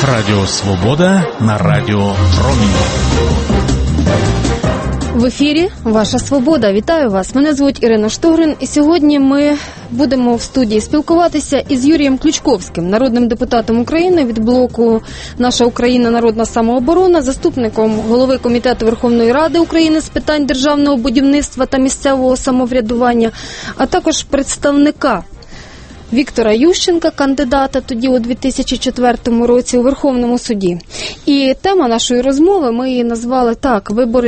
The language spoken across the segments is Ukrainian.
Радіо Свобода на Радіо Промінь. В ефірі «Ваша Свобода». Вітаю вас. Мене звуть Ірина Штогрин. І сьогодні ми будемо в студії спілкуватися із Юрієм Ключковським, народним депутатом України від блоку «Наша Україна. Народна самооборона», заступником голови Комітету Верховної Ради України з питань державного будівництва та місцевого самоврядування, а також представника Віктора Ющенка, кандидата тоді у 2004 році у Верховному суді. І тема нашої розмови, ми її назвали так: «Вибори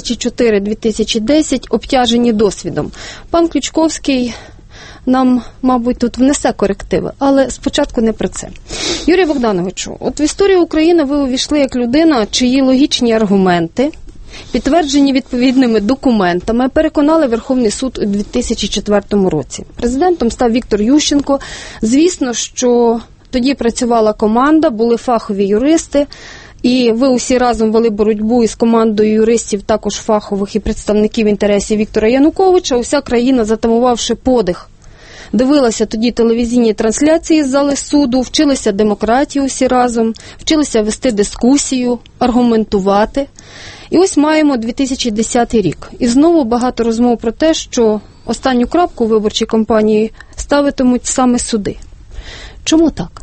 2004-2010 обтяжені досвідом». Пан Ключковський нам, мабуть, тут внесе корективи, але спочатку не про це. Юрій Богдановичу, от в історію України ви увійшли як людина, чиї логічні аргументи, підтверджені відповідними документами, переконали Верховний суд у 2004 році. Президентом став Віктор Ющенко. Звісно, що тоді працювала команда, були фахові юристи, і ви усі разом вели боротьбу із командою юристів, також фахових і представників інтересів Віктора Януковича. Уся країна, затамувавши подих, дивилася тоді телевізійні трансляції з зали суду, вчилися демократії усі разом, вчилися вести дискусію, аргументувати. І ось маємо 2010 рік. І знову багато розмов про те, що останню крапку у виборчій кампанії ставитимуть саме суди. Чому так?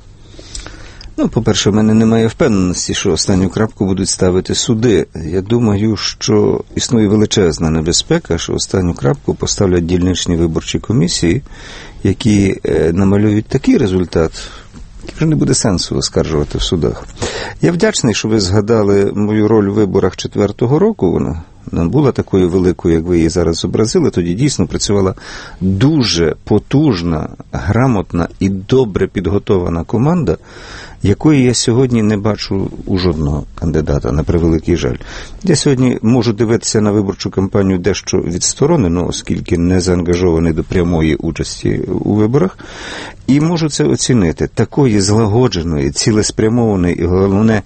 По-перше, в мене немає впевненості, що останню крапку будуть ставити суди. Я думаю, що існує величезна небезпека, що останню крапку поставлять дільничні виборчі комісії, які намалюють такий результат, який вже не буде сенсу оскаржувати в судах. Я вдячний, що ви згадали мою роль у виборах 2004 року. Вона не була такою великою, як ви її зараз зобразили. Тоді дійсно працювала дуже потужна, грамотна і добре підготована команда, якої я сьогодні не бачу у жодного кандидата, на превеликий жаль. Я сьогодні можу дивитися на виборчу кампанію дещо відсторонено, оскільки не заангажований до прямої участі у виборах, і можу це оцінити. Такої злагодженої, цілеспрямованої і, головне,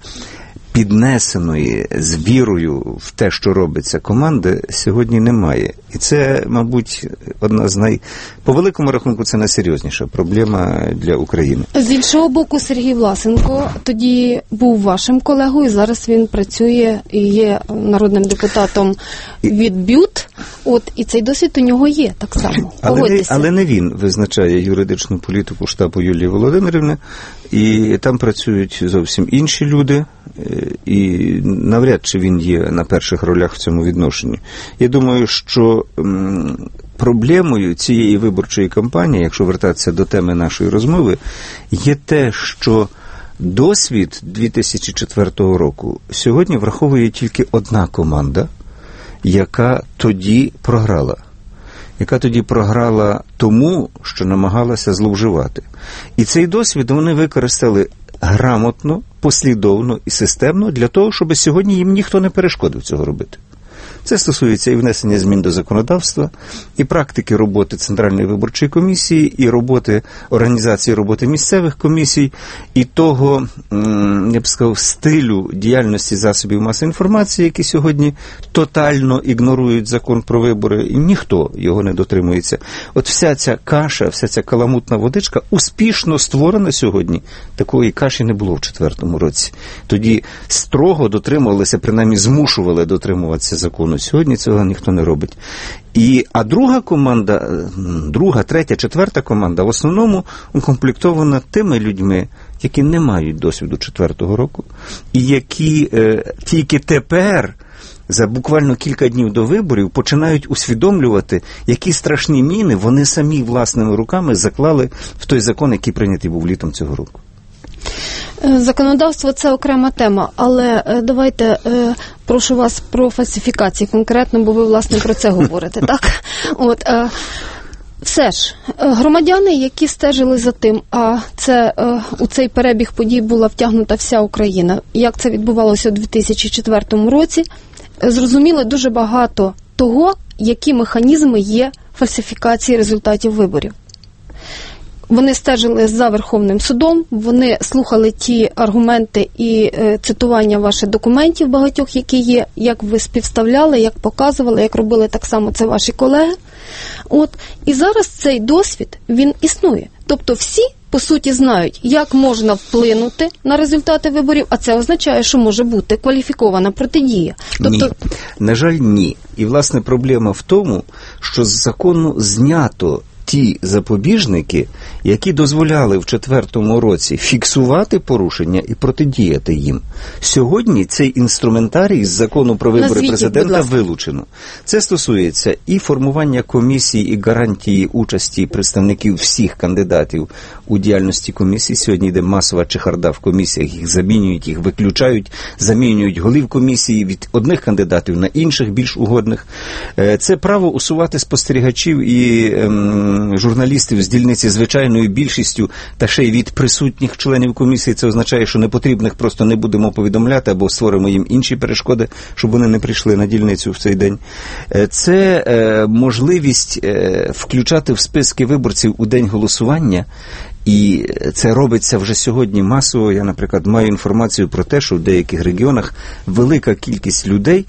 піднесеної з вірою в те, що робиться, команди сьогодні немає. І це, мабуть, одна з по великому рахунку, це найсерйозніша проблема для України. З іншого боку, Сергій Власенко тоді був вашим колегою, зараз він працює і є народним депутатом від БЮТ. І цей досвід у нього є так само. Але не він визначає юридичну політику штабу Юлії Володимирівни, і там працюють зовсім інші люди, і навряд чи він є на перших ролях в цьому відношенні. Я думаю, що проблемою цієї виборчої кампанії, якщо вертатися до теми нашої розмови, є те, що досвід 2004 року сьогодні враховує тільки одна команда, яка тоді програла. Яка тоді програла тому, що намагалася зловживати. І цей досвід вони використали грамотно, послідовно і системно для того, щоб сьогодні їм ніхто не перешкодив цього робити. Це стосується і внесення змін до законодавства, і практики роботи Центральної виборчої комісії, і організації роботи місцевих комісій, і того, я б сказав, стилю діяльності засобів масової інформації, які сьогодні тотально ігнорують закон про вибори, і ніхто його не дотримується. От вся ця каша, вся ця каламутна водичка успішно створена сьогодні. Такої каші не було в 2004 році. Тоді строго дотримувалися, принаймні змушували дотримуватися закону. Сьогодні цього ніхто не робить. А друга команда, друга, третя, четверта команда в основному укомплектована тими людьми, які не мають досвіду 2004 року, і які тільки тепер, за буквально кілька днів до виборів, починають усвідомлювати, які страшні міни вони самі власними руками заклали в той закон, який прийнятий був літом цього року. Законодавство – це окрема тема, але давайте, прошу вас про фальсифікації конкретно, бо ви, власне, про це говорите, так? Все ж, громадяни, які стежили за тим, а у цей перебіг подій була втягнута вся Україна, як це відбувалося у 2004 році, зрозуміли дуже багато того, які механізми є фальсифікації результатів виборів. Вони стежили за Верховним судом, вони слухали ті аргументи і цитування ваших документів багатьох, які є, як ви співставляли, як показували, як робили так само це ваші колеги. І зараз цей досвід, він існує. Тобто всі по суті, знають, як можна вплинути на результати виборів, а це означає, що може бути кваліфікована протидія. Тобто... Ні. На жаль, ні. І, власне, проблема в тому, що з закону знято ті запобіжники, які дозволяли в 2004 році фіксувати порушення і протидіяти їм. Сьогодні цей інструментарій з закону про вибори президента вилучено. Це стосується і формування комісії, і гарантії участі представників всіх кандидатів у діяльності комісії. Сьогодні йде масова чехарда в комісіях, їх замінюють, їх виключають, замінюють голів комісії від одних кандидатів на інших, більш угодних. Це право усувати спостерігачів і журналістів з дільниці звичайною більшістю, та ще й від присутніх членів комісії. Це означає, що непотрібних просто не будемо повідомляти або створимо їм інші перешкоди, щоб вони не прийшли на дільницю в цей день. Це можливість включати в списки виборців у день голосування, і це робиться вже сьогодні масово. Я, наприклад, маю інформацію про те, що в деяких регіонах велика кількість людей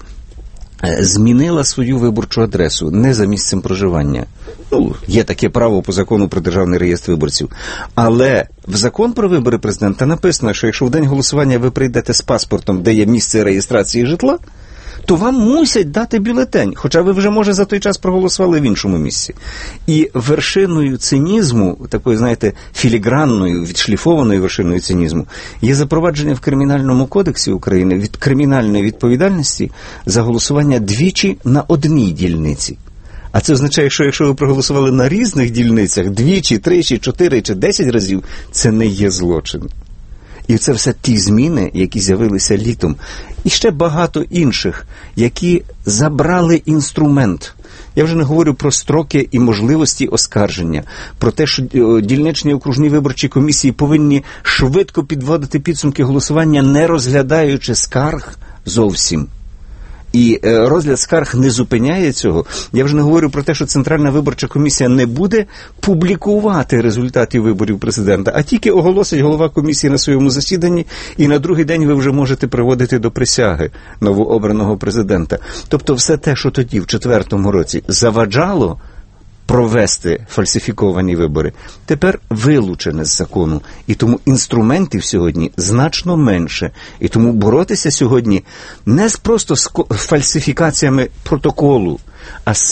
змінила свою виборчу адресу не за місцем проживання. Є таке право по закону про державний реєстр виборців. Але в закон про вибори президента написано, що якщо в день голосування ви прийдете з паспортом, де є місце реєстрації житла, то вам мусять дати бюлетень, хоча ви вже, може, за той час проголосували в іншому місці. І вершиною цинізму, такою, знаєте, філігранною, відшліфованою вершиною цинізму, є запровадження в Кримінальному кодексі України від кримінальної відповідальності за голосування двічі на одній дільниці. А це означає, що якщо ви проголосували на різних дільницях двічі, тричі, 4 чи 10 разів, це не є злочин. І це все ті зміни, які з'явилися літом. І ще багато інших, які забрали інструмент. Я вже не говорю про строки і можливості оскарження, про те, що дільничні окружні виборчі комісії повинні швидко підводити підсумки голосування, не розглядаючи скарг зовсім. І розгляд скарг не зупиняє цього. Я вже не говорю про те, що Центральна виборча комісія не буде публікувати результати виборів президента, а тільки оголосить голова комісії на своєму засіданні, і на другий день ви вже можете приводити до присяги новообраного президента. Тобто все те, що тоді, в 2004 році, заваджало провести фальсифіковані вибори, тепер вилучене з закону. І тому інструментів сьогодні значно менше. І тому боротися сьогодні не просто з фальсифікаціями протоколу, а з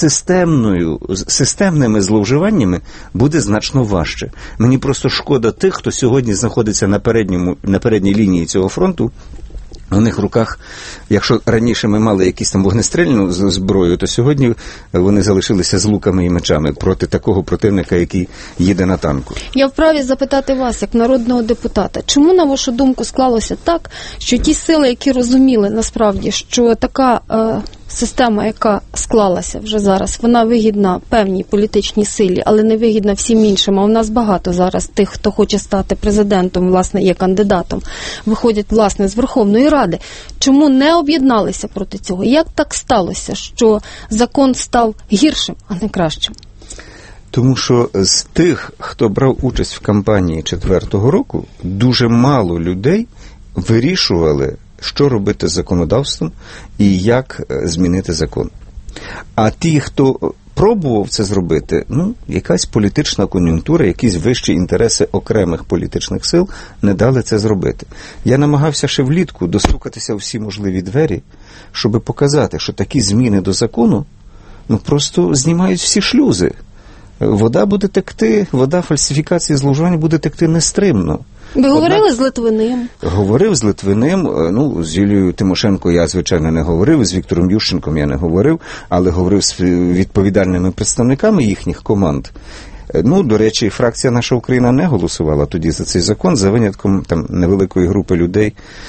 системними зловживаннями буде значно важче. Мені просто шкода тих, хто сьогодні знаходиться на передній лінії цього фронту. У них в руках, якщо раніше ми мали якісь там вогнестрільну зброю, то сьогодні вони залишилися з луками і мечами проти такого противника, який їде на танку. Я вправі запитати вас, як народного депутата, чому, на вашу думку, склалося так, що ті сили, які розуміли насправді, що така система, яка склалася вже зараз, вона вигідна певній політичній силі, але не вигідна всім іншим, а у нас багато зараз тих, хто хоче стати президентом, власне, є кандидатом, виходять, власне, з Верховної Ради. Чому не об'єдналися проти цього? Як так сталося, що закон став гіршим, а не кращим? Тому що з тих, хто брав участь в кампанії 2004 року, дуже мало людей вирішували, що робити з законодавством і як змінити закон. А ті, хто пробував це зробити, якась політична кон'юнктура, якісь вищі інтереси окремих політичних сил не дали це зробити. Я намагався ще влітку достукатися у всі можливі двері, щоб показати, що такі зміни до закону просто знімають всі шлюзи. Вода буде текти, вода фальсифікації, зловживання буде текти нестримно. Ви говорили з Литвиним? Говорив з Литвиним, з Юлією Тимошенко я, звичайно, не говорив, з Віктором Ющенком я не говорив, але говорив з відповідальними представниками їхніх команд. До речі, фракція «Наша Україна» не голосувала тоді за цей закон, за винятком невеликої групи людей,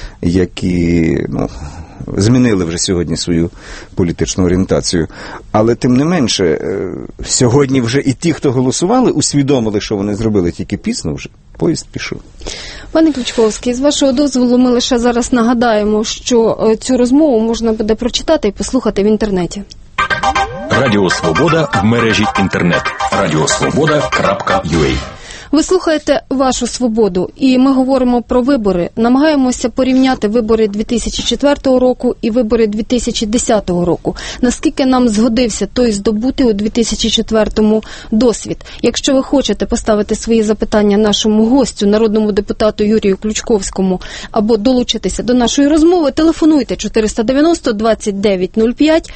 які, змінили вже сьогодні свою політичну орієнтацію. Але, тим не менше, сьогодні вже і ті, хто голосували, усвідомили, що вони зробили, тільки пізно вже. Поїзд пішов. Пане Ключковський, з вашого дозволу ми лише зараз нагадаємо, що цю розмову можна буде прочитати і послухати в інтернеті. Радіо Свобода в мережі інтернет. Радіосвобода.ua Ви слухаєте «Вашу свободу», і ми говоримо про вибори. Намагаємося порівняти вибори 2004 року і вибори 2010 року. Наскільки нам згодився той здобутий у 2004-му досвід. Якщо ви хочете поставити свої запитання нашому гостю, народному депутату Юрію Ключковському, або долучитися до нашої розмови, телефонуйте 490-2905,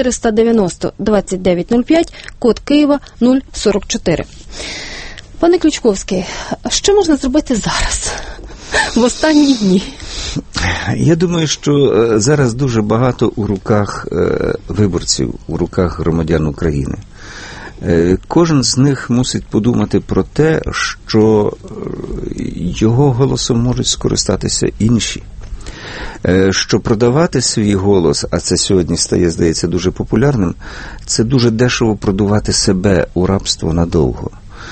490-2905, код Києва 044. Пане Ключковський, що можна зробити зараз, в останні дні? Я думаю, що зараз дуже багато у руках виборців, у руках громадян України. Кожен з них мусить подумати про те, що його голосом можуть скористатися інші. Що продавати свій голос, а це сьогодні стає, здається, дуже популярним, це дуже дешево продавати себе у рабство надовго.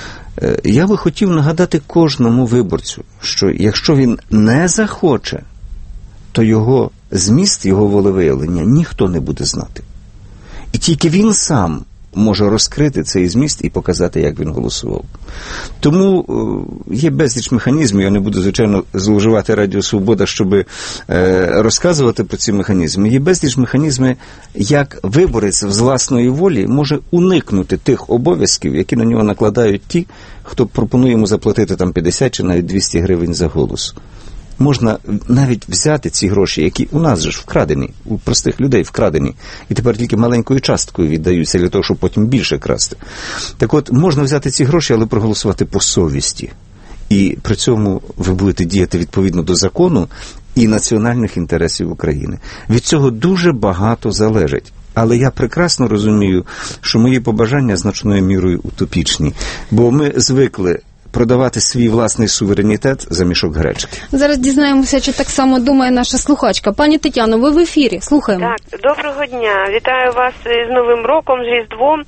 Я би хотів нагадати кожному виборцю, що якщо він не захоче, то його зміст, його волевиявлення ніхто не буде знати. І тільки він сам може розкрити цей зміст і показати, як він голосував. Тому є безліч механізмів, я не буду, звичайно, зловживати Радіо Свобода, щоб розказувати про ці механізми. Є безліч механізмів, як виборець з власної волі може уникнути тих обов'язків, які на нього накладають ті, хто пропонує йому заплатити там 50 чи навіть 200 гривень за голос. Можна навіть взяти ці гроші, які у нас же ж вкрадені, у простих людей вкрадені, і тепер тільки маленькою часткою віддаються для того, щоб потім більше красти. Так от, можна взяти ці гроші, але проголосувати по совісті. І при цьому ви будете діяти відповідно до закону і національних інтересів України. Від цього дуже багато залежить. Але я прекрасно розумію, що мої побажання значною мірою утопічні, бо ми звикли продавати свій власний суверенітет за мішок гречки. Зараз дізнаємося, чи так само думає наша слухачка. Пані Тетяно, ви в ефірі. Слухаємо. Так, доброго дня. Вітаю вас з Новим роком, з Різдвом.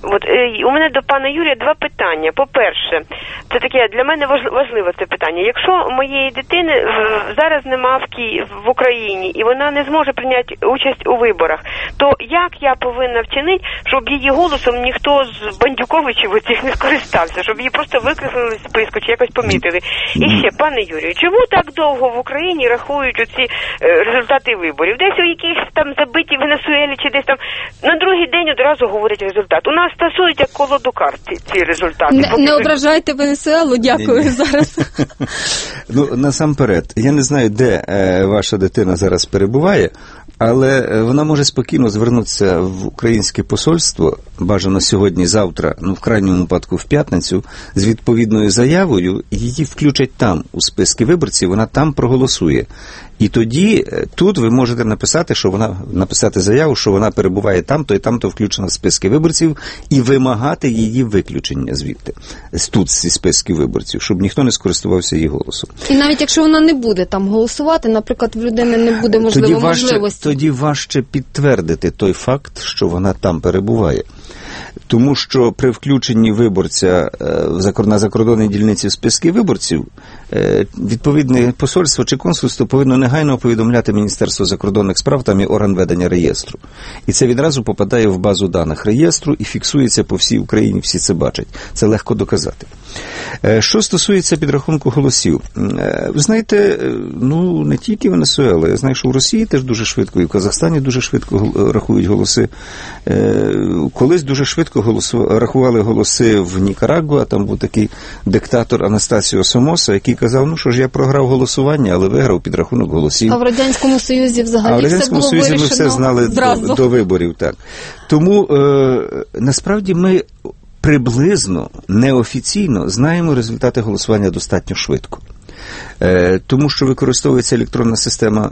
У мене до пана Юрія два питання. По-перше, це таке для мене важливе це питання. Якщо моєї дитини зараз нема в Україні, і вона не зможе прийняти участь у виборах, то як я повинна вчинити, щоб її голосом ніхто з бандюковичів оцих не скористався, щоб її просто викреслили з списку чи якось помітили? І ще, пане Юрію, чому так довго в Україні рахують оці результати виборів? Десь у якихось там забиті Венесуелі чи десь там на другий день одразу говорять результат. У нас стосують як колоду карт ці результати. Не ображайте Венесуелу, дякую зараз. Ну, насамперед, я не знаю, де ваша дитина зараз перебуває, але вона може спокійно звернутися в українське посольство, бажано сьогодні-завтра, ну в крайньому випадку в п'ятницю, з відповідною заявою, і її включать там у списки виборців, вона там проголосує. І тоді тут ви можете написати заяву, що вона перебуває там-то і там-то включена в списки виборців, і вимагати її виключення звідти, тут зі списків виборців, щоб ніхто не скористувався її голосом. І навіть якщо вона не буде там голосувати, наприклад, в людини не буде можливості. Тоді важче підтвердити той факт, що вона там перебуває. Тому що при включенні виборця на закордонній дільниці в списки виборців відповідне посольство чи консульство повинно негайно повідомляти Міністерство закордонних справ, там є орган ведення реєстру. І це відразу попадає в базу даних реєстру і фіксується по всій Україні, всі це бачать. Це легко доказати. Що стосується підрахунку голосів, ви знаєте, ну не тільки Венесуела, я знаю, що в Росії теж дуже швидко, і в Казахстані дуже швидко рахують голоси. Колись дуже швидко рахували голоси в Нікарагуа, там був такий диктатор Анастасіо Сомоса, який казав, ну що ж, я програв голосування, але виграв підрахунок голосів. А в Радянському Союзі взагалі все було вирішено. Ми все знали до виборів, так. Тому насправді ми приблизно, неофіційно знаємо результати голосування достатньо швидко. Тому що використовується електронна система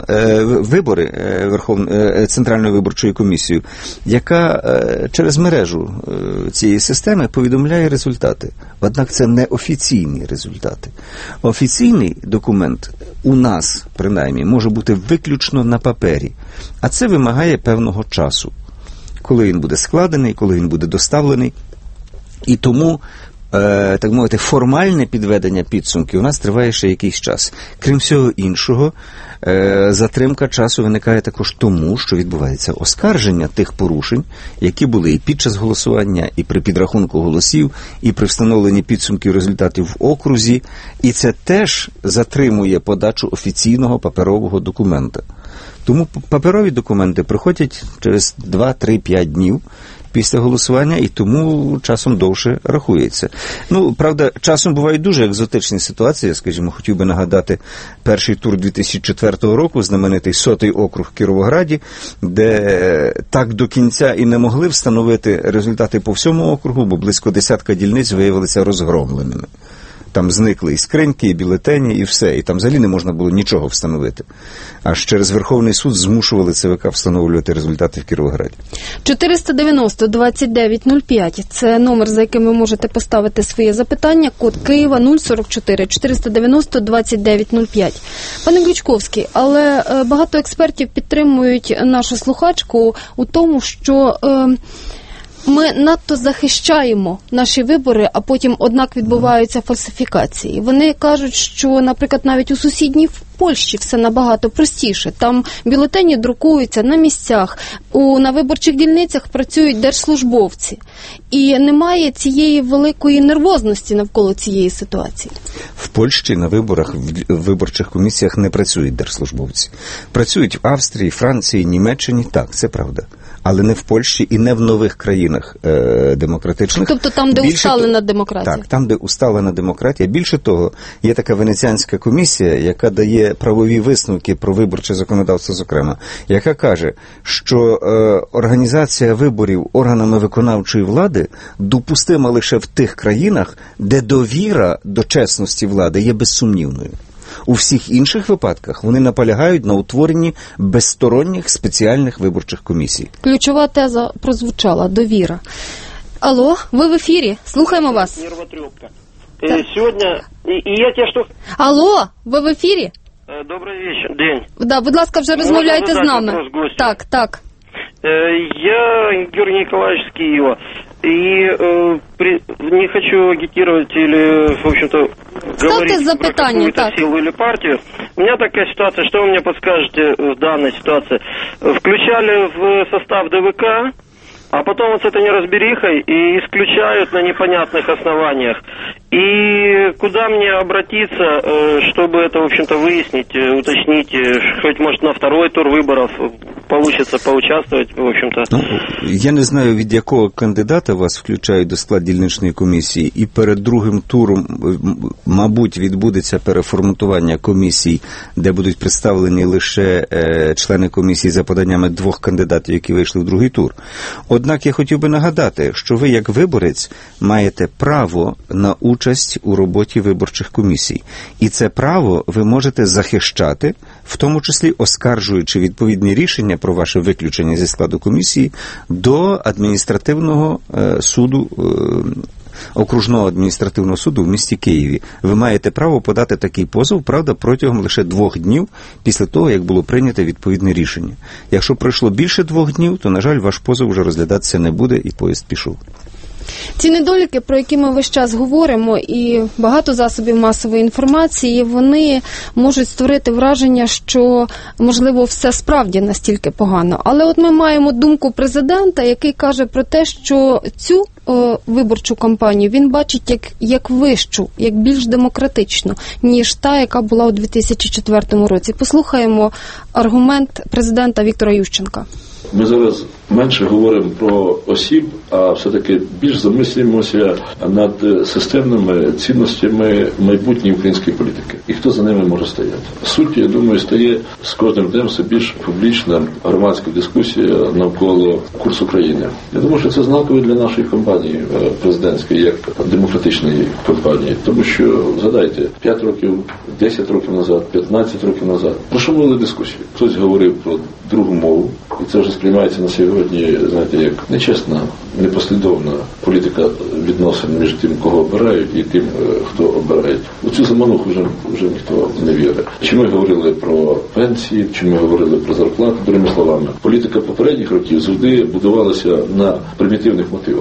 вибори Центральною виборчою комісією, яка через мережу цієї системи повідомляє результати. Однак це не офіційні результати. Офіційний документ у нас, принаймні, може бути виключно на папері, а це вимагає певного часу, коли він буде складений, коли він буде доставлений. І тому так мовити, формальне підведення підсумків у нас триває ще якийсь час. Крім всього іншого, затримка часу виникає також тому, що відбувається оскарження тих порушень, які були і під час голосування, і при підрахунку голосів, і при встановленні підсумків результатів в окрузі, і це теж затримує подачу офіційного паперового документа. Тому паперові документи приходять через 2-3-5 днів після голосування, і тому часом довше рахується. Ну, правда, часом бувають дуже екзотичні ситуації. Скажімо, хотів би нагадати перший тур 2004 року, знаменитий 100-й округ в Кіровограді, де так до кінця і не могли встановити результати по всьому округу, бо близько 10 дільниць виявилися розгромленими. Там зникли і скриньки, і бюлетені, і все. І там взагалі не можна було нічого встановити. Аж через Верховний суд змушували ЦВК встановлювати результати в Кіровограді. 490-2905 – це номер, за яким ви можете поставити своє запитання. Код Києва 044 490-2905. Пане Ключковський, але багато експертів підтримують нашу слухачку у тому, що ми надто захищаємо наші вибори, а потім, однак, відбуваються фальсифікації. Вони кажуть, що, наприклад, навіть у сусідній Польщі все набагато простіше. Там бюлетені друкуються на місцях, на виборчих дільницях працюють держслужбовці. І немає цієї великої нервозності навколо цієї ситуації. В Польщі на виборах, в виборчих комісіях не працюють держслужбовці. Працюють в Австрії, Франції, Німеччині, так, це правда. Але не в Польщі і не в нових країнах демократичних. Тобто там, де усталена демократія. Так, там, де усталена демократія. Більше того, є така Венеціанська комісія, яка дає правові висновки про виборче законодавство, зокрема, яка каже, що організація виборів органами виконавчої влади допустима лише в тих країнах, де довіра до чесності влади є безсумнівною. У всіх інших випадках вони наполягають на утворенні безсторонніх спеціальних виборчих комісій. Ключова теза прозвучала – довіра. Алло, ви в ефірі, слухаємо вас. Нервотрепка. Сьогодні, і я тебе що... Алло, ви в ефірі? Добрий вечір, день. Да, будь ласка, вже розмовляйте з нами. Так. Я Георгий Николаевич с Киева. И не хочу агитировать или, в общем-то, говорить про какую-то силу или партию. У меня такая ситуация, что вы мне подскажете в данной ситуации? Включали в состав ДВК, а потом вот с этой неразберихой и исключают на непонятных основаниях. И куда мне обратиться, чтобы это, в общем-то, выяснить, уточнить, хоть, может, на второй тур выборов получится поучаствовать, в общем-то. Я не знаю, від якого кандидата вас включають до складу дільничної комісії, і перед другим туром, мабуть, відбудеться переформатування комісій, де будуть представлені лише члени комісії за поданнями двох кандидатів, які вийшли в другий тур. Однак я хотів би нагадати, що ви, як виборець, маєте право на участь у роботі виборчих комісій. І це право ви можете захищати, в тому числі оскаржуючи відповідні рішення про ваше виключення зі складу комісії до адміністративного суду, окружного адміністративного суду в місті Києві. Ви маєте право подати такий позов, правда, протягом лише 2 днів після того, як було прийнято відповідне рішення. Якщо пройшло більше 2 днів, то, на жаль, ваш позов вже розглядатися не буде і поїзд пішов. Ці недоліки, про які ми весь час говоримо, і багато засобів масової інформації, вони можуть створити враження, що, можливо, все справді настільки погано. Але от ми маємо думку президента, який каже про те, що цю виборчу кампанію він бачить як вищу, як більш демократичну, ніж та, яка була у 2004 році. Послухаємо аргумент президента Віктора Ющенка. Ми зараз менше говоримо про осіб, а все-таки більш замислюємося над системними цінностями майбутньої української політики. І хто за ними може стояти. Суть, я думаю, стає з кожним днем все більш публічна громадська дискусія навколо курсу країни. Я думаю, що це знаково для нашої кампанії президентської, як демократичної кампанії. Тому що, згадайте, 5 років, 10 років назад, 15 років назад, про що були дискусії? Хтось говорив про другу мову, і це вже сприймається на сьогодні, знаєте, як нечесна, непослідовна політика відносин між тим, кого обирають, і тим, хто обирає. У цю замануху вже ніхто не вірить. Чи ми говорили про пенсії, чи ми говорили про зарплату, другими словами. Політика попередніх років завжди будувалася на примітивних мотивах.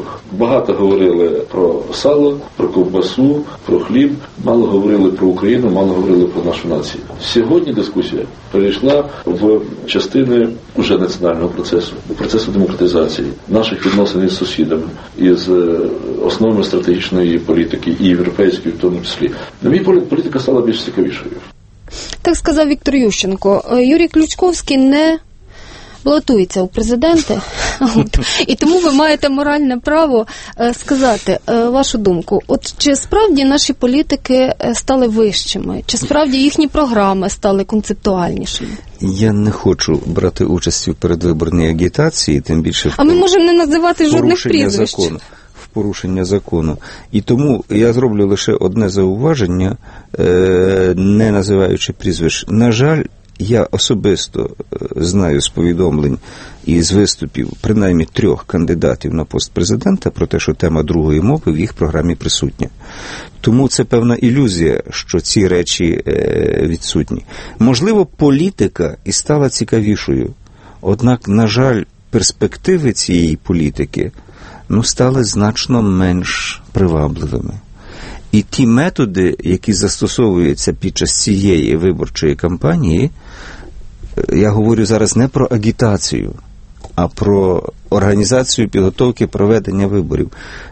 багато говорили про сало, про ковбасу, про хліб, мало говорили про Україну, мало говорили про нашу націю. Сьогодні дискусія перейшла в частини вже національного процесу демократизації, наших відносин із сусідами, із основами стратегічної політики і європейської в тому числі. На мій погляд, політика стала більш цікавішою. Так сказав Віктор Ющенко. Юрій Ключковський не балотується у президенти, і тому ви маєте моральне право сказати вашу думку. От чи справді наші політики стали вищими? Чи справді їхні програми стали концептуальнішими? Я не хочу брати участь у передвиборній агітації, тим більше а ми можемо не називати жодних прізвищ. Порушення закону. І тому я зроблю лише одне зауваження, не називаючи прізвищ. На жаль, я особисто знаю з повідомлень і з виступів принаймні 3 кандидатів на пост президента про те, що тема другої мови в їх програмі присутня. Тому це певна ілюзія, що ці речі відсутні. Можливо, політика і стала цікавішою. Однак, на жаль, перспективи цієї політики стали значно менш привабливими. І ті методи, які застосовуються під час цієї виборчої кампанії, я говорю зараз не про агітацію, а про організацію підготовки проведення виборів,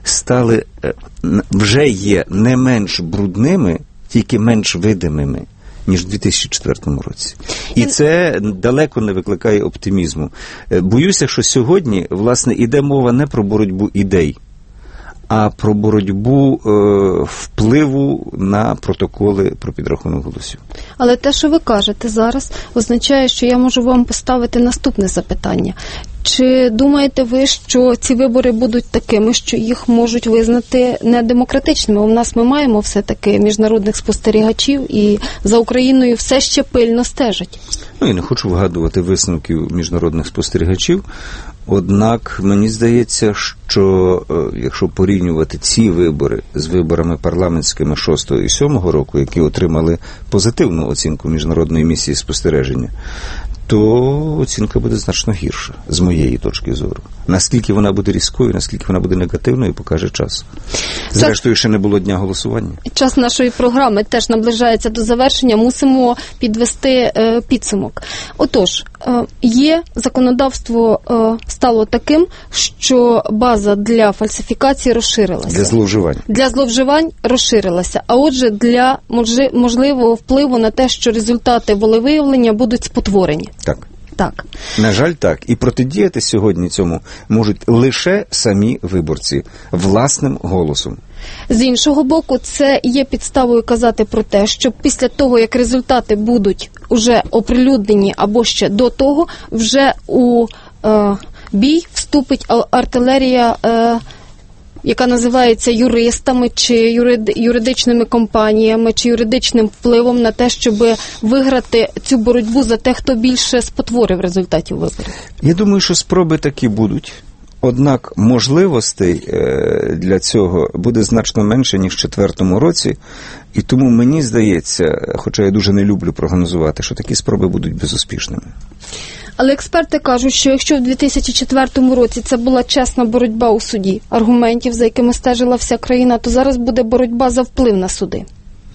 вже є не менш брудними, тільки менш видимими, ніж у 2004 році. І це далеко не викликає оптимізму. Боюся, що сьогодні, власне, іде мова не про боротьбу ідей, а про боротьбу впливу на протоколи про підрахунок голосів. Але те, що ви кажете зараз, означає, що я можу вам поставити наступне запитання. Чи думаєте ви, що ці вибори будуть такими, що їх можуть визнати недемократичними? У нас ми маємо все-таки міжнародних спостерігачів і за Україною все ще пильно стежать. Я не хочу вгадувати висновків міжнародних спостерігачів, однак мені здається, що якщо порівнювати ці вибори з виборами парламентськими 6-го і 7-го року, які отримали позитивну оцінку міжнародної місії спостереження, то оцінка буде значно гірша, з моєї точки зору. Наскільки вона буде різкою, наскільки вона буде негативною, покаже час. Зрештою, ще не було дня голосування. Час нашої програми теж наближається до завершення. Мусимо підвести підсумок. Отож, є законодавство стало таким, що база для фальсифікації розширилася. Для зловживань розширилася. А отже, для можливого впливу на те, що результати волевиявлення будуть спотворені. Так. На жаль, так. І протидіяти сьогодні цьому можуть лише самі виборці власним голосом. З іншого боку, це є підставою казати про те, що після того, як результати будуть уже оприлюднені або ще до того, вже у бій вступить артилерія, яка називається юристами, чи юридичними компаніями, чи юридичним впливом на те, щоб виграти цю боротьбу за те, хто більше спотворив результатів виборів. Я думаю, що спроби такі будуть. Однак можливостей для цього буде значно менше, ніж в 2004 році. І тому мені здається, хоча я дуже не люблю прогнозувати, що такі спроби будуть безуспішними. Але експерти кажуть, що якщо в 2004 році це була чесна боротьба у суді, аргументів, за якими стежила вся країна, то зараз буде боротьба за вплив на суди.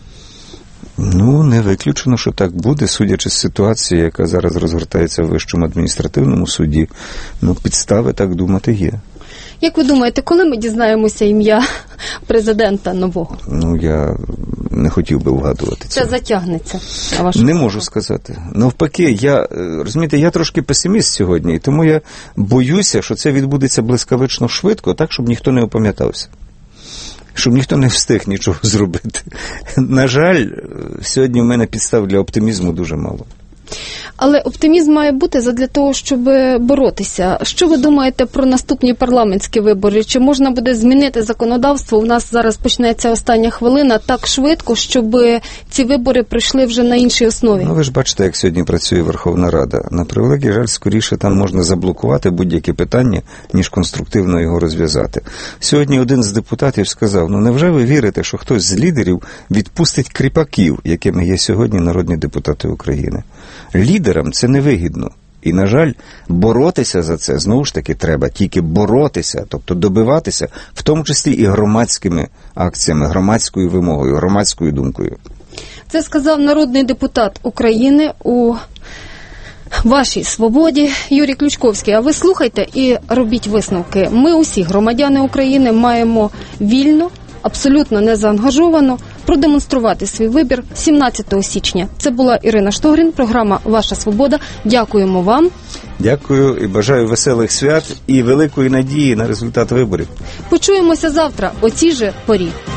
Не виключено, що так буде, судячи з ситуації, яка зараз розгортається в Вищому адміністративному суді. Підстави так думати є. Як ви думаєте, коли ми дізнаємося ім'я президента нового? Я не хотів би вгадувати це. Це затягнеться, на вашу думку? Не можу сказати. Навпаки, я трошки песиміст сьогодні, і тому я боюся, що це відбудеться блискавично швидко, так, щоб ніхто не опам'ятався. Щоб ніхто не встиг нічого зробити. На жаль, сьогодні в мене підстав для оптимізму дуже мало. Але оптимізм має бути задля того, щоб боротися. Що ви думаєте про наступні парламентські вибори? Чи можна буде змінити законодавство? У нас зараз почнеться остання хвилина так швидко, щоб ці вибори прийшли вже на іншій основі. Ви ж бачите, як сьогодні працює Верховна Рада. На превеликий жаль, скоріше там можна заблокувати будь-яке питання, ніж конструктивно його розв'язати. Сьогодні один з депутатів сказав, невже ви вірите, що хтось з лідерів відпустить кріпаків, якими є сьогодні народні депутати України? Лідерам це невигідно. І, на жаль, боротися за це, знову ж таки, треба тільки боротися, тобто добиватися, в тому числі і громадськими акціями, громадською вимогою, громадською думкою. Це сказав народний депутат України у вашій свободі Юрій Ключковський. А ви слухайте і робіть висновки. Ми усі, громадяни України, маємо вільно, абсолютно незаангажовано продемонструвати свій вибір 17 січня. Це була Ірина Штогрін, програма «Ваша свобода». Дякуємо вам. Дякую і бажаю веселих свят і великої надії на результат виборів. Почуємося завтра о цій же порі.